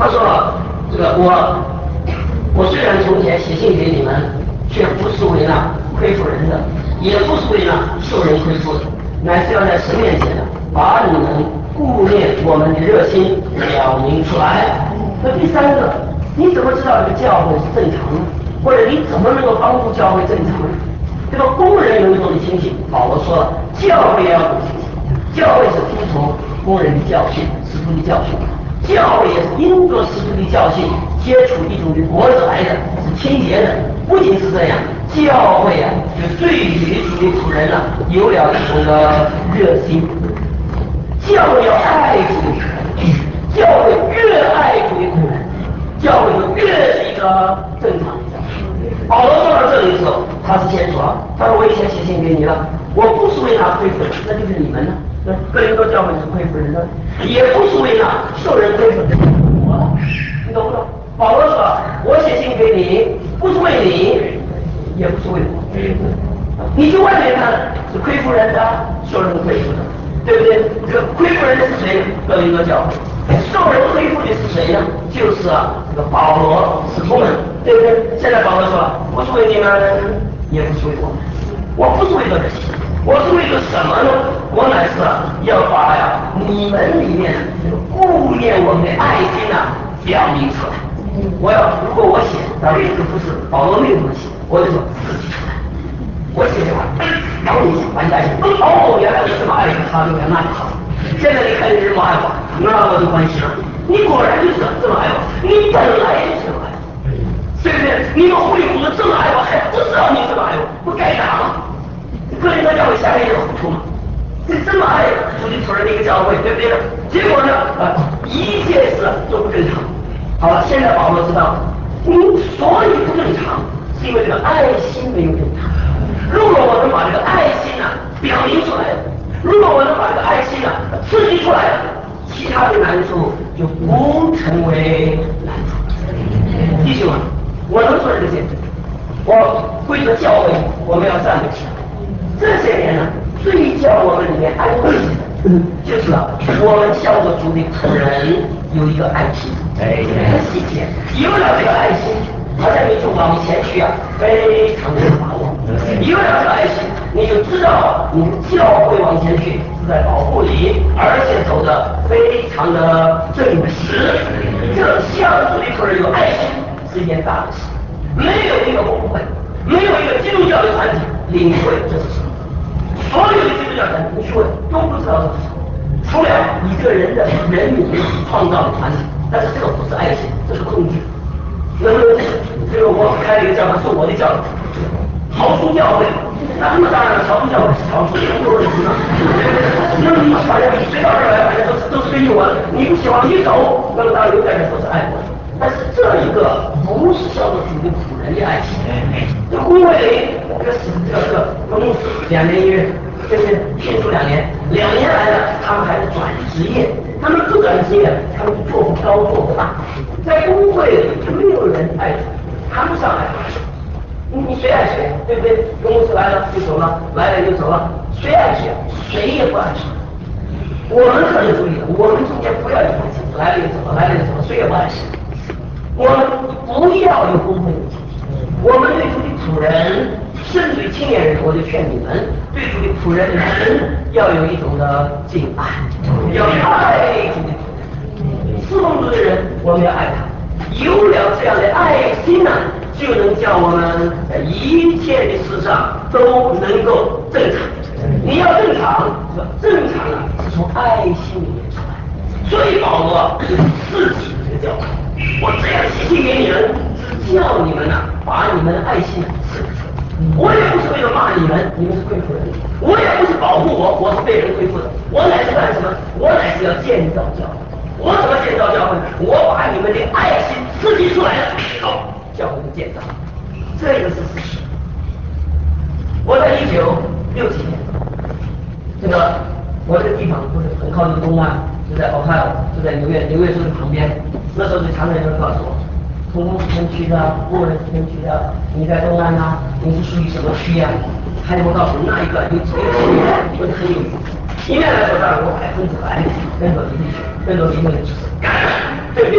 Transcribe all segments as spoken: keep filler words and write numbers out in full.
他说这个我我虽然从前写信给你们，却不是为了亏负人的，也不是为了受人亏负的，乃是要在神面前把你们顾念我们的热心表明出来。那第三个，你怎么知道这个教会是正常的？或者你怎么能够帮助教会正常呢？这个工人有一种的清醒，保罗说了，教会也要懂清醒，教会是听从工人的教训，师徒的教训，教会也是因着师徒的教训接触一种的果子来的，是清洁的。不仅是这样，教会啊，就对于主的仆人啊，有了一种的热心。教会要爱主的仆人，教会越爱主的仆人，教会就越是一个正常的教会。保罗说到这里的时候，他是先说，他说我以前写信给你了，我不是为他亏负人，那就是你们呢。哥林多教会是亏负人的，也不是为了受人亏负的，我呢，你懂不懂？保罗说，我写信给你，不是为你，也不是为我。你去外面看是亏负人的，受人亏负的，对不对？这个亏负人的是谁？哥林多教会。受人亏负的是谁呢？就是啊，这个保罗使徒们，对不对？现在保罗说，不是为你们，也不是为我们，我不是为了人，我是为了什么呢？我乃是啊，要把呀你们里面这个顾念我们的爱心啊表明出来。我要如果我写，那这个不是保罗没有这么写，我就说自己出来。我写的话，然后你想完蛋，哦，原来我这么爱他，就原来好。现在你看你这么爱我，那我就欢喜了。你果然就是这么爱我，你本来就是这么爱我，对不对？你们会我这么爱我，还不知道你这么爱我，不该打吗？哥林多教会下面有糊涂吗？这这么爱主的仆人的一个教会，对不对？结果呢，呃，一切事都不正常。好了，现在保罗知道，你所以不正常，是因为这个爱心没有正常。如果我能把这个爱心啊表明出来，如果我能把这个爱心啊刺激出来，其他的难处就不成为难处。弟兄们，我能说这个见证，我为了教会，我们要站得起来。这些年呢，最叫我们里面安慰的，就是啊，我们向着主的仆人有一个爱心，哎，很细节，有了这个爱心，好像你就往前去啊，非常的把握。有了这个爱心，你就知道你的教会往前去是在保护你，而且走得非常的正直。这向主的仆人有爱心是一件大的事，没有一个工会，没有一个基督教的团体领会这是什么。所有的基督教团体，你去问都不知道这是什么，除了你这个人的人民创造的团体，但是这个不是爱心，这是控制。能不能这个我开了一个教会，是我的教会，逃出教会，那么当然了，逃出教会是逃出全部人呢。那么你反正你随到这儿来，反正都是都是跟着我的，你不喜欢你走，那么当然有点人说是爱我。但是这一个不是向着主的仆人的爱心。这工会里，这个是这个这个牧师两年一月，这是聘出两年，两年来了，他们还是转职业，他们不转职业，他们就做不高做不大。在工会里就没有人爱主，谈不上爱主。你你谁爱谁，对不对？公司来了就走了，来了就走了，谁爱谁？谁也不爱谁。我们可能注意了，我们中间不要有关系，来了就走了，来了就走了，谁也不爱谁。我们不要有工会的情绪，我们对主的仆人，甚至于青年人，我就劝你们，对主的仆人人要有一种的敬爱，要爱主的仆人。侍奉主的人，我们要爱他。有了这样的爱心呢、啊，就能叫我们在一切的事上都能够正常。你要正常，正常啊是从爱心里面出来。所以保罗就是自己的教会。我这样写信给你们，是叫你们呐、啊，把你们的爱心赐出来。我也不是为了骂你们，你们是亏负人；我也不是保护我，我是被人亏负的。我乃是干什么？我乃是要建造教会。我怎么建造教会？我把你们的爱心刺激出来了，好，教会的建造，这个是事实。我在一九六几年，这个我这个地方不是很靠近东岸，就在 Ohio， 就在纽约纽约州的旁边。那时候就常常有人告诉我，从公司分区的、工人分区的，你在东岸啊，你是属于什么区呀、啊？还有我告诉你那一个有几个区，我就很有意思。一面来说，当然我百分之百跟着一个跟着一个就是感染，对不对？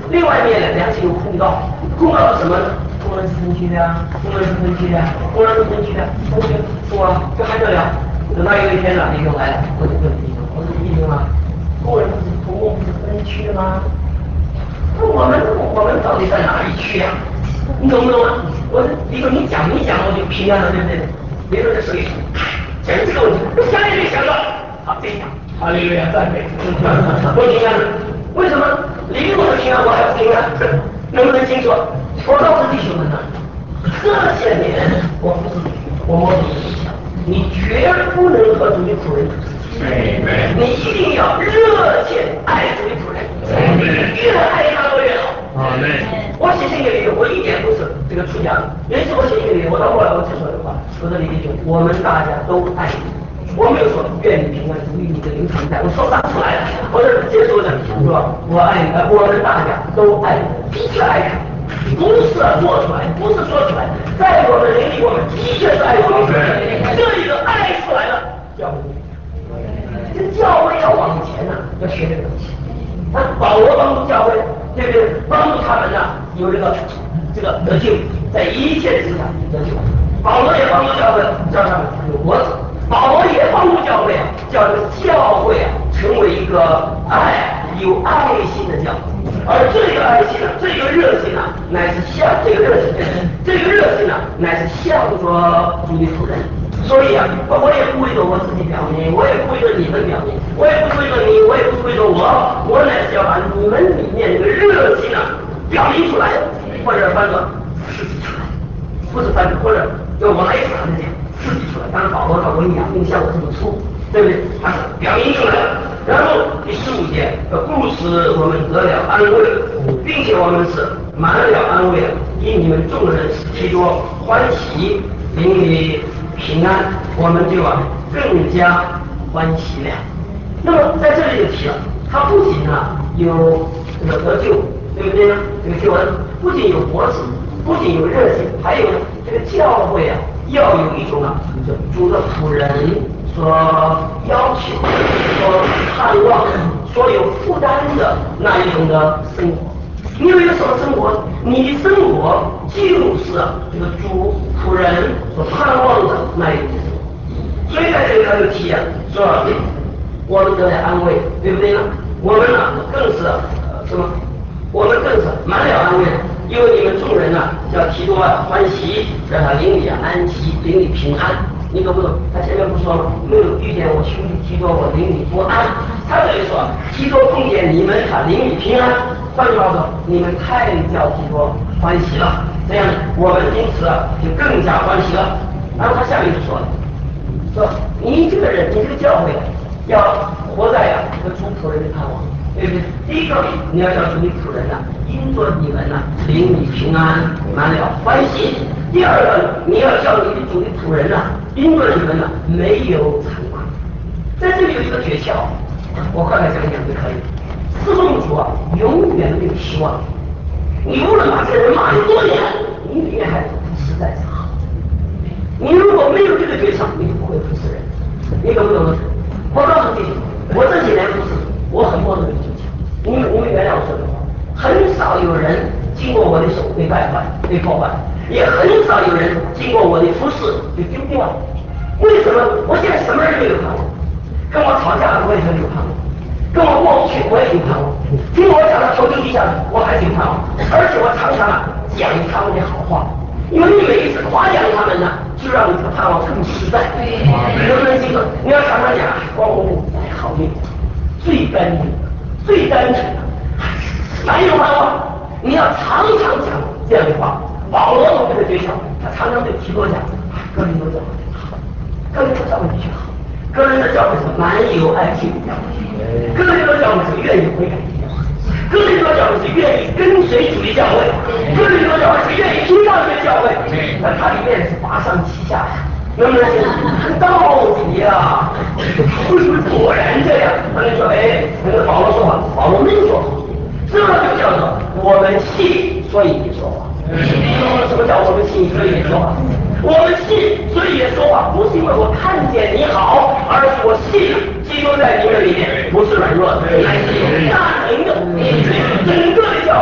另外一面呢，良心有控告，控告是什么呢？工人是分期的呀，工人是分期的呀，工人是分期的，分期是吧？这还得了？等到有一天呢，李勇来了，我就问李勇，我说李勇啊，工人不是同工不是分期的吗？那我们我们到底在哪里去呀、啊？你懂不懂啊？我说李勇，你讲你讲我就平安了，对不对？李勇在手里说，讲这个问题，我想也没想到，好，这样，哈利路亚赞美，我平安了。为什么李勇的平安我还不平安？能不能清楚？我告诉弟兄们呢，这些年我不是我摸着你想，你绝不能和主的仆人。你一定要热切爱主的仆人，越爱他越好。我写信给你，我一点不是这个出家的。有一次我写信给你，我到后来我才说的话，我说李弟兄，我们大家都爱你。我没有说愿你平安，主与你的灵常在，我说不出来了。我这接受的是吧？我爱你，我们大家都爱你，的确爱你。不是做出来，不是说出来，在我们灵里，我们的确是爱主的。这一个爱出来了，教会。这教会要往前呢、啊，要学这个东西。那保罗帮助教会，对不对？帮助他们呢、啊，有这个这个得救，在一切之上得救。保罗也帮助教会，叫他们有脖子。保罗也帮助教会啊，叫这个教会啊，成为一个爱有爱心的教会。而这个爱心呢、啊，这个热心啊，乃是向这个热心，这个热心啊，乃是向着主的仆人。所以啊，我也不为着我自己表面，我也不为着你们表面，我也不为着你，我也不为着我，我乃是要把你们里面这个热心啊表明出来，或者翻作刺激出来，不是翻作，或者就我来一次他们讲刺激出来。当然保罗他我养并像我这么粗，对不对？他是表明出来了。然后第十五节，故此我们得了安慰，并且我们是满了安慰，因你们众人提着欢喜，灵里平安，我们就啊更加欢喜了。那么在这里就提了，他不仅啊有这个得救，对不对呢？这个救恩不仅有脖子，不仅有热情，还有呢这个教会啊要有一种啊主的仆人所要求、所盼望、所有负担的那一种的生活。你有一个什么生活？你的生活就是这个主仆人所盼望的那一种生活。所以在这里他就提啊，说我们得了安慰，对不对呢？我们呢更是呃什么？我们更是满了安慰，因为你们众人呢、啊、要提多欢喜，让他灵里安息，灵里平安。你懂不懂？他前面不说吗？没有遇见我兄弟提多，我灵里不安。他这里说提多碰见你们，他灵里平安。换句话说，你们太叫提多欢喜了，这样我们因此就更加欢喜了。然后他下面就说了，说你这个人，你这个教会要活在啊这个主仆人的盼望，对不对？第一个，你要叫主的仆人呐、啊，因着你们呐、啊，灵里平安，满了欢喜。第二个，你要叫你的主的仆人呐、啊，因着你们呐、啊，没有惭愧。在这里有一个诀窍，我快快讲讲就可以。侍奉主啊，永远没有失望。你无论把这个人骂你多年，你里面还实在是好。你如果没有这个诀窍，你就不会服侍人。你懂不懂？我告诉你，我这几年服侍，我很多的诀窍。你们你们原谅我说的话，很少有人经过我的手被败坏、被破坏，也很少有人经过我的服侍就丢掉了。为什么？我现在什么人都有盼望，跟我吵架我也很有盼望。跟我过不去，我也有盼望；听我讲到头顶底下，我还是有盼望。而且我常常啊讲他们的好话，因为你每一次夸奖他们呢，就让你这个盼望更实在。能不能记住？你要常常讲光明再好命，最干净、最单纯的，哪有盼望？你要常常讲这样的话。保罗有这个诀窍，他常常对提多讲，哥林多教会好，哥林多教会的确好。个人的教会是满有爱心的教会，个人的教会是愿意悔改的教会，个人的教会是愿意跟随主的教会，个人的教会是愿意听上去的教会。那它里面是八上七下呀，能不能到底呀？是不是果然这样？他就说，哎，那个保罗说话，保罗没说话，这就叫做我们信，所以也说话。什么叫我们信，所以也说话？我们信，所以也说话，不是因为我看见你好，而是我信基督在你们里面不是软弱的，乃是有大能的。整个的教会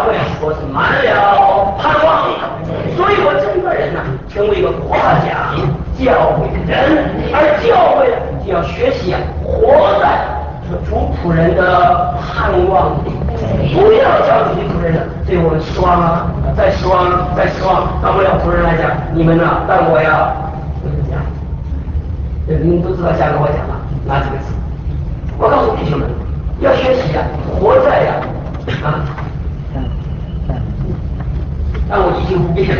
我是满了盼望的，所以我整个人呢、啊，成为一个夸奖教会的人，而教会呢就要学习啊，活在主仆人的盼望里，不要叫主仆人呢对我们失望啊，再失望，再失望。那么要仆人来讲，你们呢、啊，但我要怎么讲？你们都知道下面我讲了哪几个字？我告诉弟兄们，要学习啊，活在呀啊。但我已经不变了，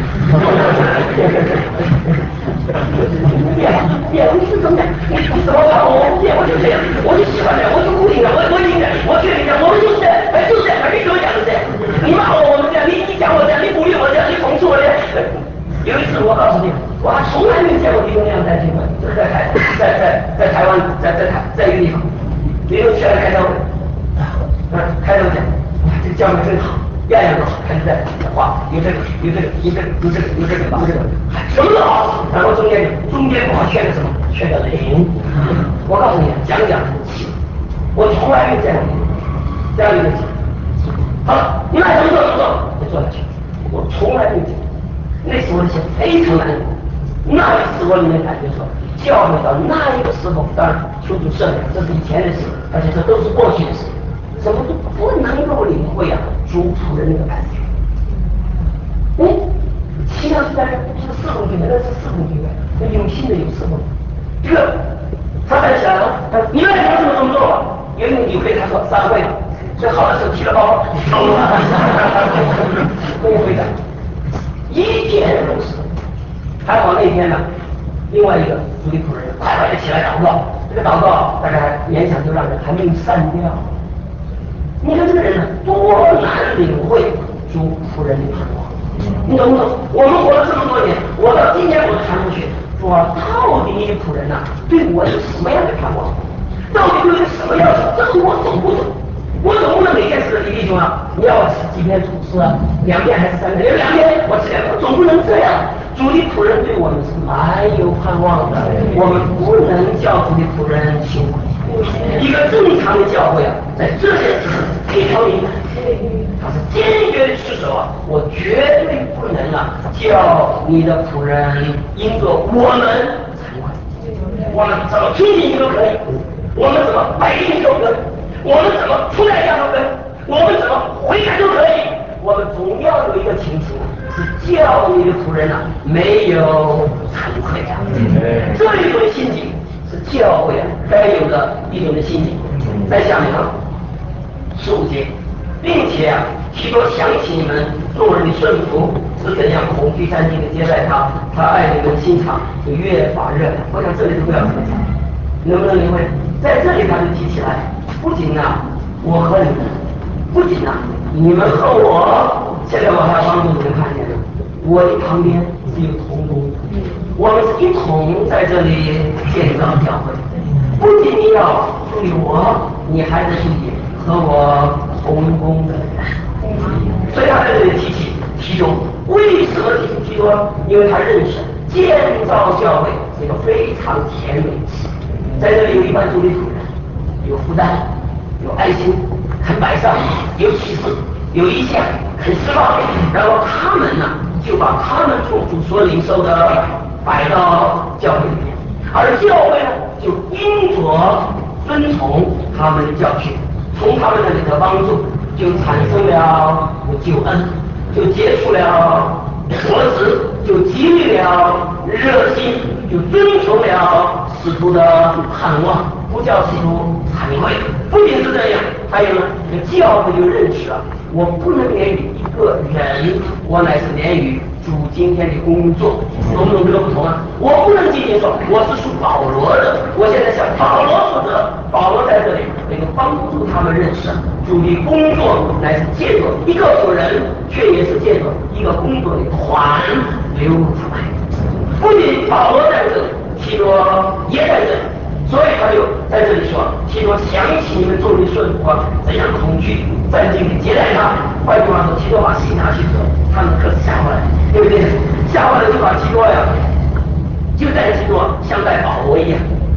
变了，变了，你是怎么样？你你怎么看我？我不变，我就这样，我就喜欢这样，我就固定的，我我应该，我确定的，我们就是这样，哎，就是这样，你怎么讲的这样？你骂我，我们这样，你你讲我这样，你鼓励我这样，你讽刺我这样。有一次我告诉你，我还从来没见过李宗亮在聚会，就是在台，在在在台湾，在在台在一个地方，李宗全来开教会，嗯，开头讲，哇，这个教会真好。样样都好，看在话有这个有这个有这个有这个有这个有这个，什么都好。然后中间中间不好缺个什么？缺个零。我告诉你，讲讲我从来没见过这样一个情。好了，你们爱怎么做怎么做，就做下去。我从来没见过，那时我的心非常难过。那一次我里面感觉说，教会到那一个时候，当然求主赦免，这是以前的事，而且这都是过去的事。怎么都不能够领会啊主仆人那个感觉？哎，其他是在这是四种经验，那是四种经验，那有心的有四种。这个他站起来了，你们怎么这么这么做吧？有一个女会他说散会了，最好的时候提了包包走了，会不会的？一片都是。还好那天呢，另外一个主力仆人快快的起来祷告，这个祷告大概勉强就让人还没有散掉。你看这个人呢，多难领会主仆人的盼望，你懂不懂？我们活了这么多年，我到今天我都谈不去，说到底你的仆人呐、啊，对我有什么样的盼望？到底对我什么要求？这个我懂不懂？我总不能每件事李弟兄啊，你要我吃几片吐司啊，两片还是三片？两片，我吃两片，总不能这样。主的仆人对我们是蛮有盼望的，我们不能叫主的仆人羞愧。一个正常的教会啊，在这件事非常敏感，他是坚决的持守啊，我绝对不能啊叫你的仆人因着我们惭愧，我们怎么听信都可以，我们怎么摆进都可以，我们怎么出代价都可以，我们怎么悔改都可以，我们总要有一个情形是叫你的仆人啊没有惭愧啊，这一种心境。是教会啊该有的一种的心境。在下面啊，十五节，并且啊，提多想起你们众人的顺服是怎样恐惧战兢的接待他，他爱你们心肠就越发热。我想这里都不要说，能不能领会？在这里他就提起来，不仅啊我和你们，不仅啊你们和我，现在我还要帮助你们看见了，我的旁边是有同工。我们是一同在这里建造教会，不仅你要注意我，你还得注意和我同工的人。所以他在这里提起提中，为什么提出提多？因为他认识建造教会是一个非常甜美的事。在这里有一班主力仆人，有负担，有爱心，肯摆上，有启示，有意向，肯释放，然后他们呢就把他们从主所领受的摆到教会里面，而教会呢就因着遵从他们的教训，从他们那里得帮助，就产生了救恩，就结出了果子，就激励了热心，就遵从了使徒的盼望，不叫使徒惭愧。不仅是这样，还有呢，教会就认识了，我不能免于一个人，我乃是免于主今天的工作，懂不懂这个不同啊？我不能仅仅说我是属保罗的，我现在向保罗负责，保罗在这里能够帮助他们认识主的工作乃是借着一个个人，却也是借着一个工作的团流露出来。不仅保罗在这里，提多也在这里。所以他就在这里说，提多想起你们众人顺服啊，怎样恐惧战兢的接待他。换句话说，提多把信拿去之后，他们可是吓坏了，对不对？吓坏了就把提多呀，就带提多像带保罗一样，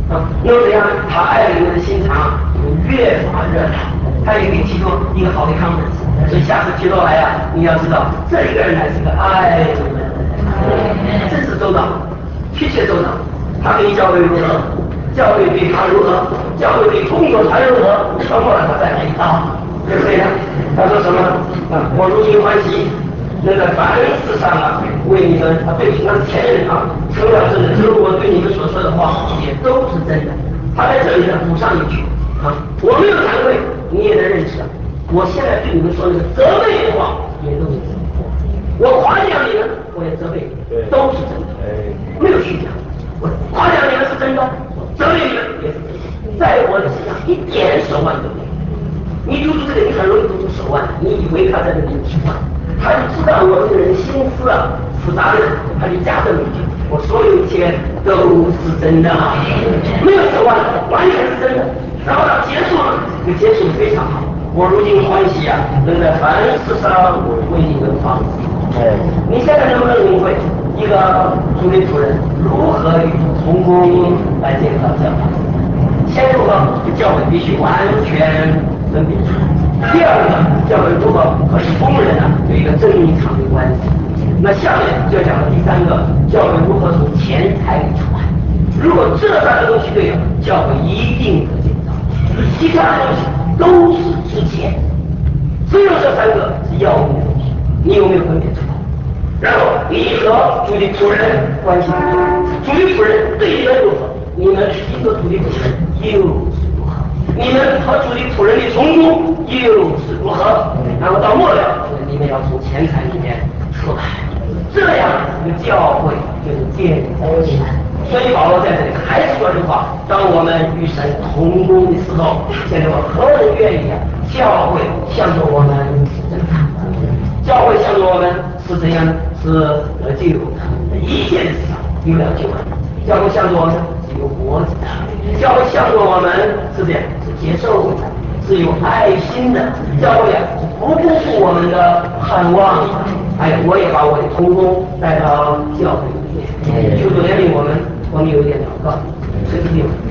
啊，那么怎样？他爱你们的心肠越发热闹，他也给你提供一个好的 conference。所以下次提到来呀、啊，你要知道这个人乃是个爱你们的人，真是周到，确切周到。他对教会如何？教会对他如何？教会对工作他如何？包括他再来一套，对不对呀？他说什么？啊，我如今欢喜。那个凡事上啊，为你们啊，对那前人啊，成了真的。就是我对你们所说的话，也都是真的。他在这里呢补上一句啊，我没有惭愧，你也得认识。我现在对你们说那个责备的话，也都是真的。我夸奖你们，我也责备你们，都是真的，没有虚假。我夸奖你们是真的，责备你们也是真的，在我的身上一点手腕都没有。你读出这个，你很容易读出手腕，你以为他在这里有手腕。他就知道我这个人心思啊复杂的，他就加这么一句：我所有一切都是真的，没有手腕，完全是真的。然后到结束了，这个结束非常好。我如今欢喜啊，能在凡事上为你们放肆。你现在能不能领会一个主理主人如何与同工来建造教会？先如何，教会必须完全分别出来。第二个，教会如何和工人啊有一个正常的关系。那下面就讲了第三个，教会如何从钱财里出来。如果这三个东西对了，教会一定得建造。其他的东西都是值钱，只有这三个是要命的东西。你有没有分别出来？然后你和主的仆人关系如何？主的仆人对你们如何？你们一个主的仆人又是如何？你们和主的仆人的同工又是如何？然后到末了，你们要从钱财里面出来，这样这个教会就是建立起来。所以保罗在这里还是说这话：当我们与神同工的时候，现在我何人愿意啊？教会向着我们是正常的，教会向着我们是怎样？是呃就有一切的事上有了救恩。教会向着我们是有活着的，教会向着我们是这样，是接受的，是有爱心的。教会啊是不辜负我们的盼望。哎，我也把我的同工带到教会里面，求主怜悯我们。我们有一点祷告，谁是你们？